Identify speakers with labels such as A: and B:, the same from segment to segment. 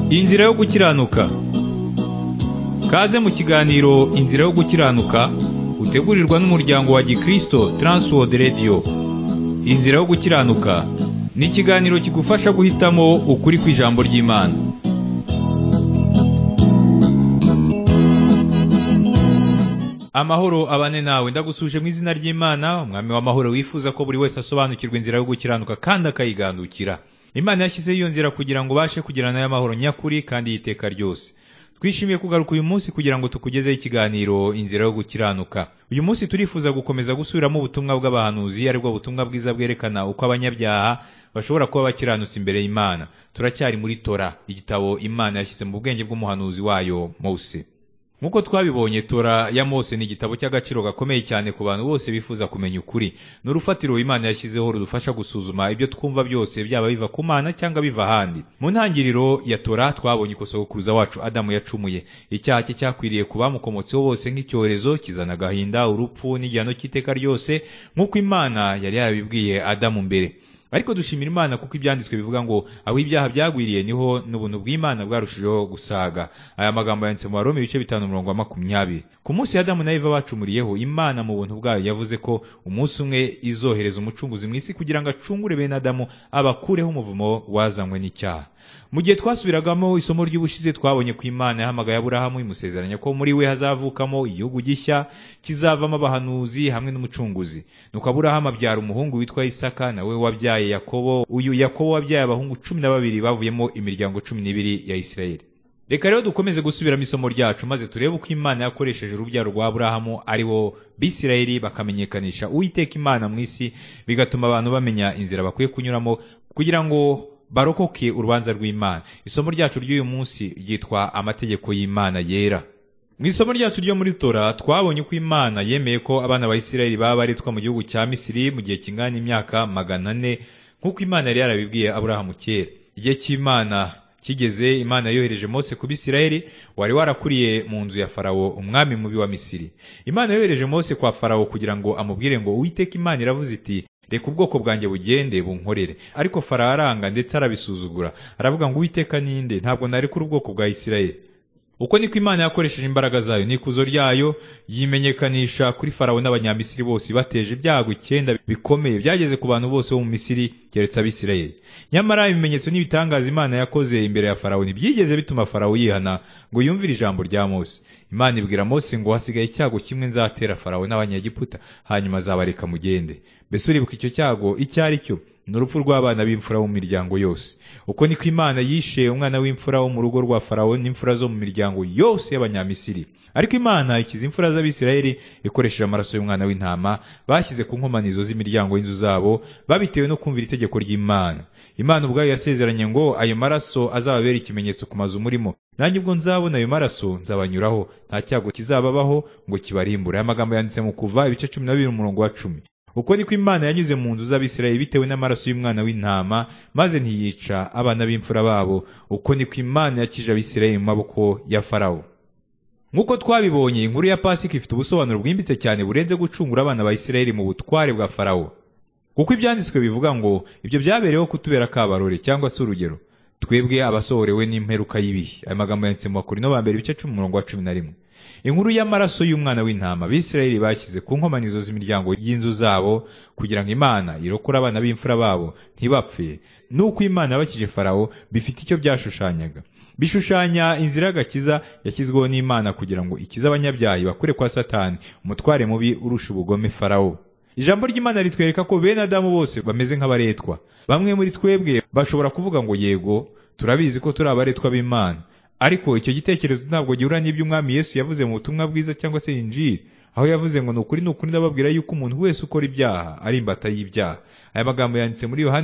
A: Inzira yo gukiranuka. Kaze mu kiganiro Inzira yo gukiranuka utegurirwa n'umuryango wa Gikristo Transworld Radio. Inzira yo gukiranuka ni ikiganiro kigufasha guhitamo ukuri kw'ijambo ry'Imana. Amahoro abane nawe, ndagusuje mu izina ry'Imana, umwami w'amahoro wifuza ko buri wese asobanukirwa inzira yo gukiranuka kandi akayigandukira. Imana yashyizeho iyo nzira kugira ngo ubashe kugirana y'amahoro nyakuri kandi y'iteka ryose. Twishimiye kugaruka uyu munsi kugira ngo tukugezeho ikiganiro Inzira yo gukiranuka. Uyu munsi turifuza gukomeza gusubiramo ubutumwa bw'abahanuzi, aribwo butumwa bwiza bwerekana uko abanyabyaha bashobora kuba bakiranutse imbere y'Imana. Turacyari muri Tora, igitabo Imana yashyize mu bwenge bw'umuhanuzi wayo Mose. Nkuko twabibonye, Tora ya Mose ni igitabo cy'agaciro gakomeye cyane ku bantu bose bifuza kumenya ukuri. N'urufatiro Imana yashyizeho rudufasha gusuzuma ibyo twumva byose, byaba biva ku Mana cyangwa biva ahandi. Mu ntangiriro ya Tora twabonye ko sogokuruza wacu Adamu yacumuye. Icyaha cye cyakwiriye ku bamukomotseho bose nk'icyorezo, kizana agahinda, urupfu n'igihano cy'iteka ryose, nk'uko Imana yari yarabibwiye Adamu mbere. Ariko dushimira Imana kuko ibyanditswe bivuga ngo aho ibyaha byagwiriye niho n'ubuntu bw'Imana bwarushijeho gusaga. Aya magambo yanditse mu Baroma 5:20. Ku munsi Adamu na Eva bacumuriyeho, Imana mu buntu bwayo yavuze ko umunsi umwe izohereza umucunguzi mu isi kugira ngo acungure bene Adamu, abakureho umuvumo wazanywe n'icyaha. Mu gihe twasubiragamo isomo ry'ubushize, twabonye ko Imana yahamagaye Aburahamu imusezeranya ko muri we hazavukamo igihugu gishya kizavamo abahanuzi hamwe n'umucunguzi. Nuko Aburahamu abyara umuhungu witwa Isaka, nawe wabyaye Yakobo. Uyu Yakobo wabyaye abahungu 12 bavuyemo imiryango 12 ya Isirayeli. Reka rero dukomeze gusubiramo isomo ryacu maze turebe uko Imana yakoresheje urubyaro rwa Aburahamu ari bo Bisirayeli bakamenyekanisha Uwiteka Imana mu isi, bigatuma abantu bamenya inzira bakwiye kunyuramo kugira ngo barokoke urubanza rw'Imana. Isomo ryacu ry'uyu munsi ryitwa amategeko y'Imana yera. Mu isomo ryacu ryo muri Tora twabonye ko Imana yemeye ko abana ba Isirayeli baba baritwa mu gihugu cya Misiri mu gihe kingana imyaka 400, nk'uko Imana yari yarabibwiye Aburahamu kera. Igihe cy'Imana kigeze, Imana yohereje Mose ku Bisirayeli wari warakuriye mu nzu ya Farawo, umwami mubi wa Misiri. Imana yohereje Mose kwa Farawo kugira ngo amubwire ngo Uwiteka Imana iravuze iti, reka ubwoko bwanjye bugende bunkorere. Ariko Farawo aranga ndetse arabisuzugura, aravuga ngo Uwiteka ninde, ntabwo narekura ubwoko bwa Isirayeli. Uko niko Imana yakoresheje imbaraga zayo n'ikuzo ryayo yimenyekanisha kuri Farawo n'abanyamisiri bose, bateje ibyago 9 bikomeye byageze ku bantu bose bo mu Misiri keretse Abisirayeli. Nyamara ibimenyetso n'ibitangaza Imana yakoze imbere ya Farawo ntibyigeze bituma Farawo yihana ngo yumvire ijambo rya Mose. Imana ibwira Mose ngo hasigaye icyago kimwe nzatera Farawo n'Abanyegiputa, hanyuma azabareka mugende. Mbese uribuka icyo cyago icyo ari cyo? N'urupfu rw'abana b'imfura bo mu miryango yose. Uko niko Imana yishe umwana w'imfura wo mu rugo rwa Farawo n'imfura zo mu miryango yose y'Abanyamisiri. Ariko Imana ikiza imfura z'Abisirayeli ikoresheje amaraso y'umwana w'intama bashyize ku nkomanizo z'imiryango y'inzu zabo, babitewe no kumvira itegeko ry'Imana. Imana ubwayo yasezeranye ngo ayo maraso azababera ikimenyetso ku mazu murimo. Nanjye ubwo nzabona ayo maraso nzabanyuraho, nta cyago kizababaho ngo kibarimbure. Aya magambo yanditse mu Kuva 12:10. Uko niko Imana yanyuze mu nzu z'Abisirayeli bitewe n'amaraso y'umwana w'intama, maze ntiyica abana b'imfura babo. Uko niko Imana yakije Abisirayeli mu maboko ya Farawo. Nk'uko twabibonye, inkuru ya Pasika ifite ubusobanuro bwimbitse cyane burenze gucungura abana ba Isirayeli mu butware bwa Farawo. Kuko ibyanditswe bivuga ngo ibyo byabereyeho kutubera kabarore cyangwa se urugero, twebwe abasohorewe n'imperuka y'ibihe. Aya magambo yanditse mu Bakorinto ba mbere 10:11. Inkuru y'amaraso y'umwana w'intama Abisirayeli bashyize ku nkomanizo z'imiryango y'inzu zabo kugira ngo Imana irokore abana b'imfura babo ntibapfe. Nuko Imana yabakije Farawo bifite icyo byashushanyaga. Bishushanya inzira y'agakiza yashyizweho n'Imana kugira ngo ikize abanyabyaha bakure kwa Satani, umutware mubi urusha ubugome Farawo. Ijambo ry'Imana ritwereka ko bene Adamu bose bameze nk'abaretwa. Bamwe muri twebwe bashobora kuvuga ngo yego, turabizi ko turi abaretwa b'Imana. Ariko icyo gitekerezo ntabwo gihura n'ibyo Umwami Yesu yavuze mu butumwa bwiza cyangwa se Injili, aho yavuze ngo nukuri ndababwira yuko umuntu wese ukora ibyaha ari imbata y'ibyaha. Aya magambo yanditse muri Yohana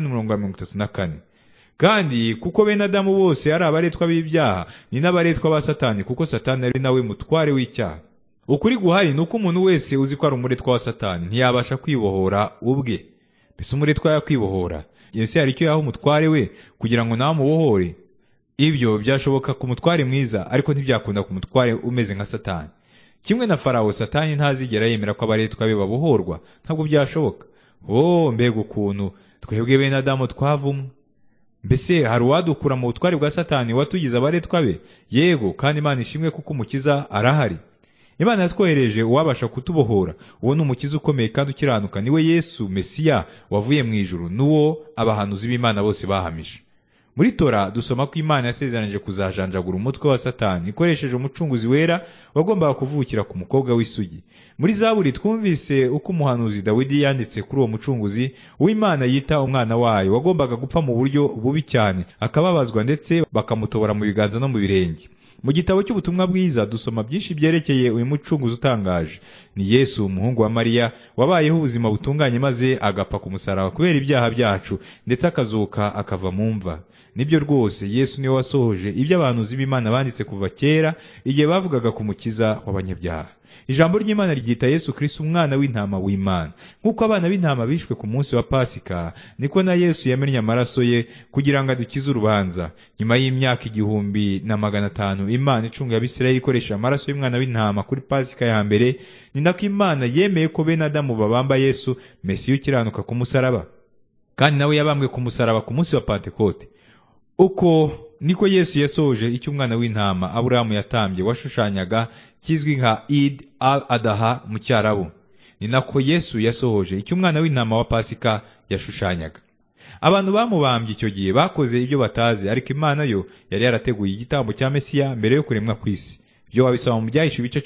A: 18:34. Kandi kuko bene Adamu bose ari abaretwa b'ibyaha, ni n'abaretwa ba Satani, kuko Satani ari nawe mutware w'icyaha. Ukuri guhari ni uko umuntu wese uzi ko ari umuretwa wa Satani ntiyabasha kwibohora ubwe. Mbese umuretwa yakwibohora? Yesu hari icyo yaha umutware we kugira ngo nawe amubohore? Ibyo byashoboka ku mutware mwiza, ariko ntibyakunda ku mutware umeze nka Satani. Kimwe na Farawo, Satani ntazigera yemera ko abaretwa be babohorwa. Ntabwo byashoboka. Mbega ukuntu twebwe bene Adamu twavumwe. Mbese hari uwadukura mu butware bwa Satani watugize abaretwa be? Yego, kandi Imana ishimwe kuko umukiza arahari. Imana yatwohereje uwabasha kutubohora. Uwo ni umukiza ukomeye kandi ukiranuka, niwe Yesu Mesiya wavuye mu ijuru, n'uwo abahanuzi b'Imana bose bahamije. Muri Tora dusoma ko Imana yasezeranije kuzajanjagura umutwe wa Satani ikoresheje umucunguzi wera wagombaga kuvukira ku mukobwa w'isugi. Muri Zaburi twumvise uko umuhanuzi Dawidi yanditse kuri uwo mucunguzi w'Imana yita umwana wayo wagombaga gupfa mu buryo bubi cyane, akababazwa ndetse bakamutobora mu biganza no mu birenge. Mu gitabo cy'ubutumwa bwiza dusoma byinshi byerekeye uyu mucunguzi utangaje. Ni Yesu umuhungu wa Mariya wabayeho ubuzima butunganye maze agapfa ku musaraba kubera ibyaha byacu ndetse akazuka akava mu mva. Nibyo rwose, Yesu niwe wasohoje ibyo abahanuzi b'Imana banditse kuva kera igihe bavugaga ku mukiza w'abanyabyaha. Ijambo ry'Imana ryita Yesu Kristo umwana w'intama w'Imana. Nk'uko abana b'intama bishwe ku munsi wa Pasika, niko na Yesu yamennye amaraso ye kugira ngo adukize urubanza. Nyuma y'imyaka 1500 Imana icunga Abisirayeli ikoresha amaraso y'umwana w'intama kuri Pasika ya mbere, ni nako Imana yemeye ko bene Adamu babamba Yesu Mesiya ukiranuka ku musaraba. Kandi nawe yabambwe ku musaraba ku munsi wa Pentekote. Uko niko Yesu yasohoje icyo umwana w'intama Aburahamu yatambye washushanyaga kizwi nka Eid al-Adha mu Cyarabu. Ni nako Yesu yasohoje icyo umwana w'intama wa Pasika yashushanyaga. Abantu bamubambye icyo gihe bakoze ibyo batazi, ariko Imana yo yari yarateguye igitambo cya Mesiya mbere yo kuremwa kw'isi. Ibyo wabisoma mu Byahishuwe ibice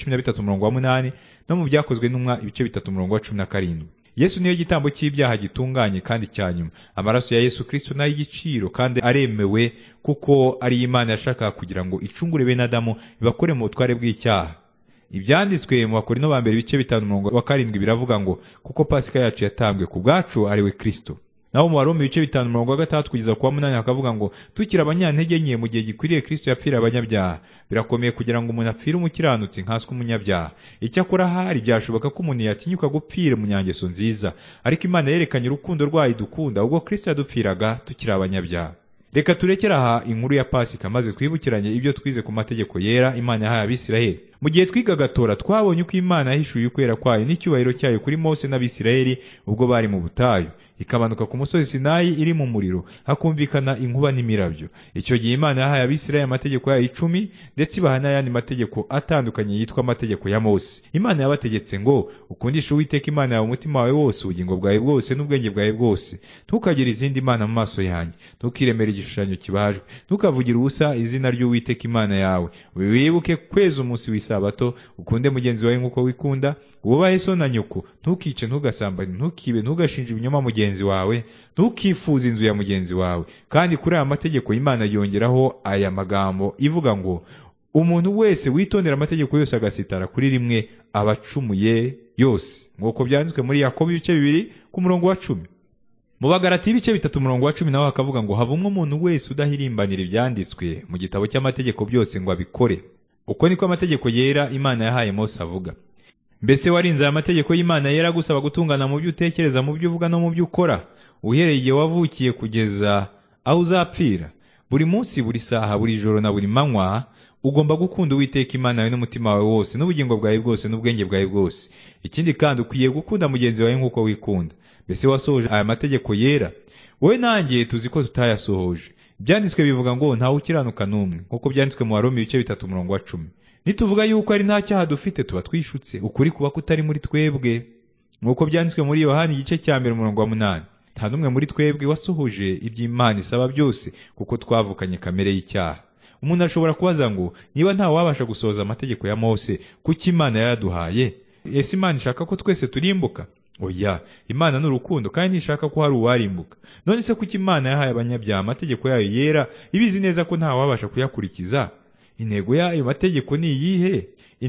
A: 13:8 no mu Byakozwe n'Intumwa ibice 3:17. Yesu niyo gitambo cy'ibyaha gitunganye kandi cyanyuma. Amaraso ya Yesu Kristo nayo igiciro kandi aremewe kuko ari Imana yashaka kugira ngo icungure bene Adamu ibakure mu butware bw'icyaha. Ibyanditswe mu Bakorinto ba mbere ibice 5:7 biravuga ngo kuko Pasika yacu yatambwe ku bwacu ari we Kristo. Naho mu Baroma ibice 5:6 kugeza ku 8 hakavuga ngo tukira abanyantege nke mu gihe gikwiriye Kristo yapfira abanyabyaha. Birakomeye kugira ngo umuntu apfire umukiranutsi nkaswe umunyabyaha. Icyakora hari byashoboka ko umuntu yatinyuka gupfira umunyangeso nziza, ariko Imana yerekanye urukundo rwayo dukunda ubwo Kristo yadupfiraga tukiri abanyabyaha. Reka turekere aha inkuru ya Pasika maze twibukiranye ibyo twize ku mategeko yera Imana yahaye Abisirayeli. Mu gihe twigaga Tora twabonye uko Imana yahishuye ukwera kwayo n'icyubahiro cyayo kuri Mose n'Abisirayeli ubwo bari mu butayu. Ikabanuka ku musozi Sinayi iri mu muriro, hakumvikana inkuba n'imirabyo. Icyo gihe Imana yahaye Abisirayeli amategeko yayo 10 ndetse ibaha n'ayandi mategeko atandukanye yitwa amategeko ya Mose. Imana yabategetse ngo ukundishe Uwiteka Imana yawe umutima wawe wose, ubugingo bwawe bwose n'ubwenge bwawe bwose. Ntukagire izindi mana mu maso yanjye. Ntukiremere igishushanyo kibajwe. Ntukavugire ubusa izina ry'Uwiteka Imana yawe. Wibuke kweza umunsi w'isabato, ukunde mugenzi wawe nk'uko wikunda, wubahe so na nyoko. Ntukice, ntugasambane, ntukibe, ntugashinje ibinyoma mugenzi wawe, ntukifuze inzu ya mugenzi wawe. Kandi kuri aya mategeko Imana yongeraho aya magambo ivuga ngo umuntu wese witondera amategeko yose agasitara kuri rimwe abacumuye yose, nk'uko byanditswe muri Yakobo ibice 2:10. Mu Bagalatiya ibice 3:10 naho hakavuga ngo havumwe umuntu wese udahirimbanira ibyanditswe mu gitabo cy'amategeko byose ngo abikore. Uko niko amategeko yera Imana yahaye Mose avuga. Mbese warinze aya mategeko y'Imana yera gusaba gutungana mu byo utekereza, mu byo uvuga no mu byo ukora, uhereye igihe wavukiye kugeza aho uzapfira? Buri munsi, buri saha, buri joro na buri manywa ugomba gukunda Uwiteka Imana yawe n'umutima wawe wose n'ubugingo bwawe bwose n'ubwenge bwawe bwose. Ikindi kandi ukwiye gukunda mugenzi wawe nk'uko wikunda. Mbese wasohoje aya mategeko yera? Wowe nanjye tuzi ko tutayasohoje. Ibyanditswe bivuga ngo ntawe ukiranuka n'umwe, nk'uko byanditswe mu Baroma ibice 3:10. Nituvuga yuko ari nta cyaha dufite tuba twishutse, ukuri kuba kutari muri twebwe. Nk'uko byanditswe muri Yohana igice cya 1:8. Nta n'umwe muri twebwe wasohoje iby'Imana isaba byose, kuko twavukanye kamere y'icyaha. Umuntu ashobora kubaza ngo niba nta wabasha gusohoza amategeko ya Mose, kuki Imana yayaduhaye? Ese Imana ishaka ko twese turimbuka? Oya, Imana ni urukundo kandi ntishaka ko hari uwarimbuka. None se kuki Imana yahaye abanyabyaha amategeko yayo yera ibizi neza ko nta wabasha kuyakurikiza? Intego y'ayo mategeko ni iyihe?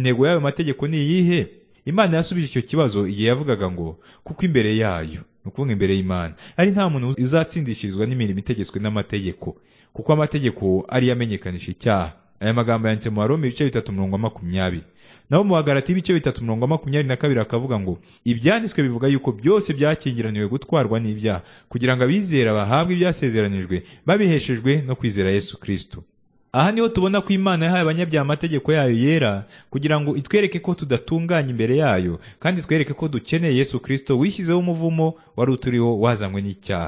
A: Imana yasubije icyo kibazo igihe yavugaga ngo kuko imbere yayo, nukuvuga imbere y'Imana, ari nta muntu uzatsindishirizwa n'imirimo itegetswe n'amategeko, kuko amategeko ari yamenyekanisha icyaha. Aya magambo yanditse mu Baroma ibice 3:20. Naho mu Bagalatiya ibice 3:22 akavuga ngo ibyanditswe bivuga yuko byose byakingiraniwe gutwarwa n'ibyaha, kugira ngo abizera bahabwe ibyasezeranijwe babiheshejwe no kwizera Yesu Kristo. Aha niho tubona ko Imana yahaye abanyabyaha amategeko yayo yera kugira ngo itwereke ko tudatunganye imbere yayo, kandi twereke ko dukeneye Yesu Kristo wishyizeho umuvumo wari uturiho wazanywe n'icyaha.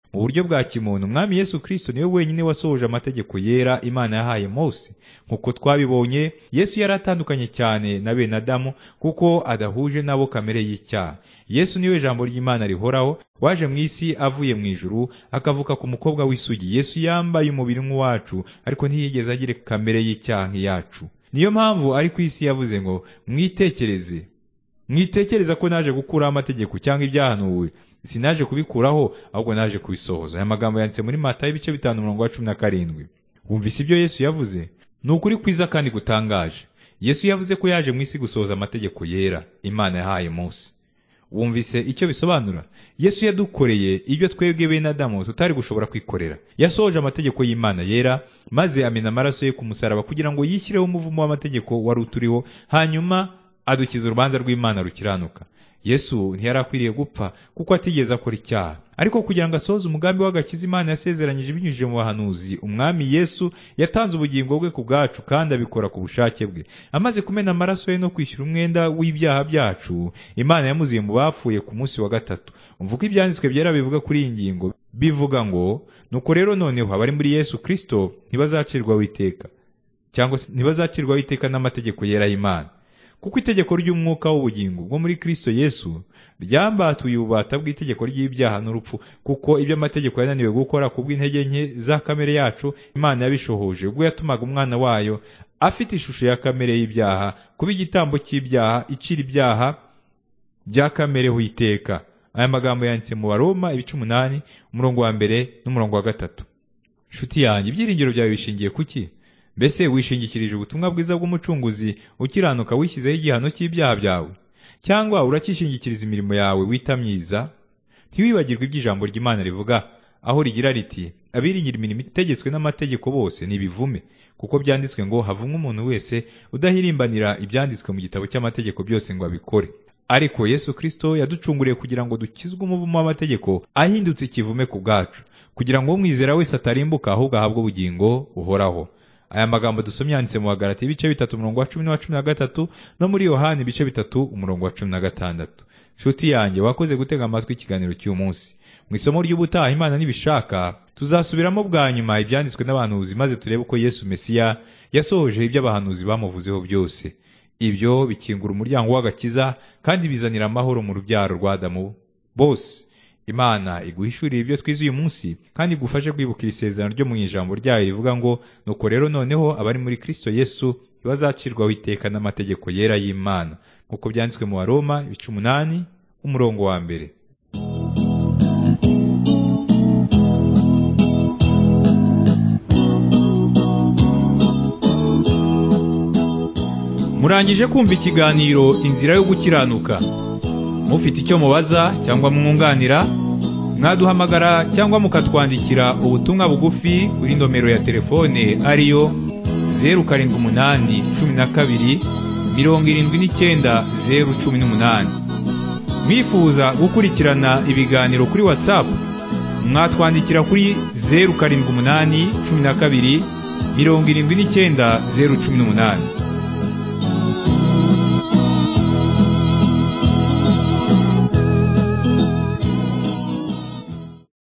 A: Mu buryo bwa kimuntu, Umwami Yesu Kristo niwe wenyine wasohoje amategeko yera Imana yahaye Mose. Nk'uko twabibonye, Yesu yari atandukanye cyane na bene Adamu kuko adahuje nabo kamere y'icyaha. Yesu niwe jambo ry'Imana rihoraho, waje mu isi avuye mu ijuru, akavuka ku mukobwa w'isugi. Yesu yambaye umubiri nk'uwacu, ariko ntiyigeze agira kamere y'icyaha nk'iyacu. Niyo mpamvu ari ku isi yavuze ngo mwitekereza ko naje gukuraho amategeko cyangwa ibyahanuwe. Sinaje kubikuraho, ahubwo naje kubisohoza. Aya magambo yanditse muri Matayo 5:17. Wumvise ibyo Yesu yavuze? Ni ukuri kwiza kandi gutangaje. Yesu yavuze ko yaje mu isi gusohoza amategeko yera Imana yahaye Mose. Wumvise icyo bisobanura? Yesu yadukoreye ibyo twebwe bene Adamu tutari gushobora kwikorera. Yasohoje amategeko y'Imana yera, maze amena amaraso ye ku musaraba kugira ngo yishyireho umuvumo w'amategeko wari uturiho, hanyuma adukiza urubanza rw'Imana rukiranuka. Yesu ntiyari akwiriye gupfa kuko atigeze akora icyaha, ariko kugira ngo asohoze umugambi w'agakiza Imana yasezeranyije binyujije mu bahanuzi, Umwami Yesu yatanze ubugingo bwe ku bwacu kandi abikora ku bushake bwe. Amaze kumena amaraso ye no kwishyura umwenda w'ibyaha byacu, Imana yamuzuye mu bapfuye ku munsi wa gatatu. Umvuga ibyanditswe byera bivuga kuri iyi ngingo, bivuga ngo nuko rero noneho abari muri Yesu Kristo ntibazacirwaho iteka, cyangwa se ntibazacirwaho iteka n'amategeko yera y'Imana. Kuko itegeko ry'umwuka w'ubugingo bwo muri Kristo Yesu ryambatuye ububata bw'itegeko ry'ibyaha n'urupfu, kuko ibyo amategeko yananiwe gukora kubw'intege nke za kamere yacu, Imana yabishohoje ubwo yatumaga umwana wayo afite ishusho ya kamere y'ibyaha kuba igitambo cy'ibyaha, icira ibyaha bya kamere ho iteka. Aya magambo yanditse mu Baroma 8:1-3. Nshuti yanjye, ibyiringiro byawe bishingiye kuki? Mbese wishingikirije ubutumwa bwiza bw'umucunguzi ukiranuka wishyizeho igihano cy'ibyaha byawe, cyangwa urakishingikiriza imirimo yawe wita myiza? Ntiwibagirwe iby'ijambo ry'Imana rivuga, aho rigira riti, abiringira imirimo itegetswe n'amategeko bose nibivume, kuko byanditswe ngo havumwe umuntu wese udahirimbanira ibyanditswe mu gitabo cy'amategeko byose ngo abikore. Ariko Yesu Kristo yaducunguriye kugira ngo dukizwe umuvumo w'amategeko, ahindutse ikivume ku bwacu, kugira ngo umwizera wese atarimbuka ahubwo ahabwe ubugingo buhoraho. Aya magambo dusomye yanditse mu Bagalatiya 3:10-13 no muri Yohana 3:16. Nshuti yanjye, wakoze gutega amatwi ikiganiro cy'uyu munsi. Mu isomo ry'ubutaha, Imana nibishaka, tuzasubiramo bwa nyuma ibyanditswe n'abahanuzi, maze turebe uko Yesu Mesiya yasohoje ibyo abahanuzi bamuvuzeho byose. Ibyo bikingura umuryango w'agakiza kandi bizanira amahoro mu rubyaro rwa Adamu bose. Imana iguhishurira ibyo twize uyu munsi kandi igufashe kwibukira isezerano ryo mu ijambo ryayo rivuga ngo nuko rero noneho abari muri Kristo Yesu ntibazacirwaho iteka n'amategeko yera y'Imana, nk'uko byanditswe mu Baroma 8:1. Murangije kumva ikiganiro Inzira yo gukiranuka. Mufite icyo mubaza cyangwa mwunganira, mwaduhamagara cyangwa mukatwandikira ubutumwa bugufi kuri nomero ya telefone ariyo 0712 Mwifuza gukurikirana ibiganiro kuri WhatsApp, mwatwandikira kuri 0712 79 018.